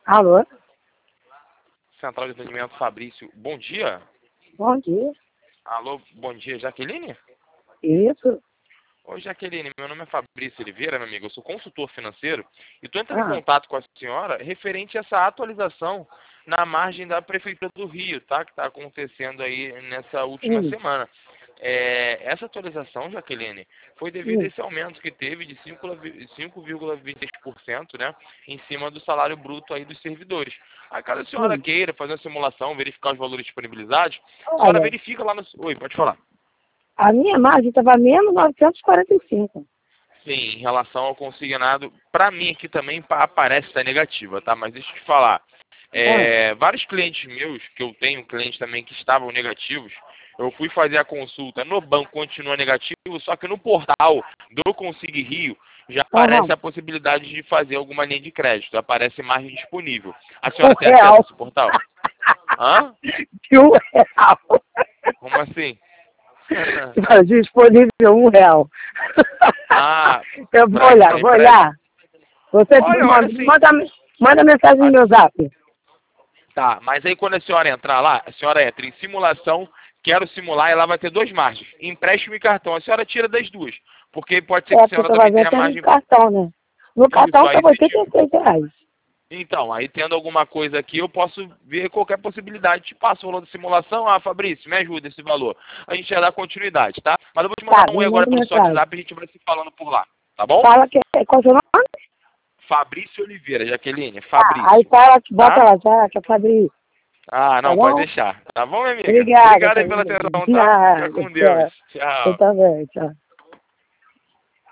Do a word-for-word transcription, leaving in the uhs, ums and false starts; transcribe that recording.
Alô? Central de Atendimento Fabrício, bom dia. Bom dia. Alô, bom dia, Jaqueline? Isso. Oi, Jaqueline, meu nome é Fabrício Oliveira, meu amigo, eu sou consultor financeiro e estou entrando em Ah, contato com a senhora referente a essa atualização na margem da Prefeitura do Rio, tá? Que está acontecendo aí nessa última sim, semana. É, essa atualização, Jaqueline, foi devido a sim, esse aumento que teve de cinco vírgula vinte e seis por cento, né, em cima do salário bruto aí dos servidores. Aí, caso a senhora sim. queira fazer uma simulação, verificar os valores disponibilizados, a senhora Olha, verifica lá no... Oi, pode falar. a minha margem estava menos novecentos e quarenta e cinco. Sim, em relação ao consignado, para mim aqui também pa- aparece estar negativa, tá? Mas deixa eu te falar. Ah, É, vários clientes meus, que eu tenho clientes também que estavam negativos, eu fui fazer a consulta no banco, continua negativo, só que no portal do Consigue Rio já aparece aham. a possibilidade de fazer alguma linha de crédito, aparece margem disponível. A Um senhora tem acesso a real. esse portal? Hã? De um real. Como assim? Tá disponível um real. Ah, Eu vou olhar, para vou empréstimo. olhar. Você Olha, olha manda, assim. manda, manda mensagem no meu zap. Tá, mas aí quando a senhora entrar lá, a senhora entra em simulação, quero simular, e lá vai ter duas margens, empréstimo e cartão. A senhora tira das duas, porque pode ser que É, a porque eu senhora tô também fazendo tenha até no margem. cartão, né? No cartão Isso, tá aí se oitenta tiver. e seis reais. Então, aí tendo alguma coisa aqui, eu posso ver qualquer possibilidade. Te passo o valor da simulação, ah, Fabrício, me ajuda esse valor. A gente já dá continuidade, tá? Mas eu vou te Tá, mandar um me oi agora manda pelo seu mensagem. WhatsApp e a gente vai se falando por lá, tá bom? Fala que é, qual é o seu nome? Fabrício Oliveira, Jaqueline, Tá, aí Fabrício, fala, bota tá? lá, já, que é Fabrício. Ah, Tá não, pode bom? deixar. Tá bom, minha amiga? Obrigada, Obrigado aí Fabrício. pela atenção, tá? Fica Nada, com Deus. tchau. Eu Tchau. também, tchau.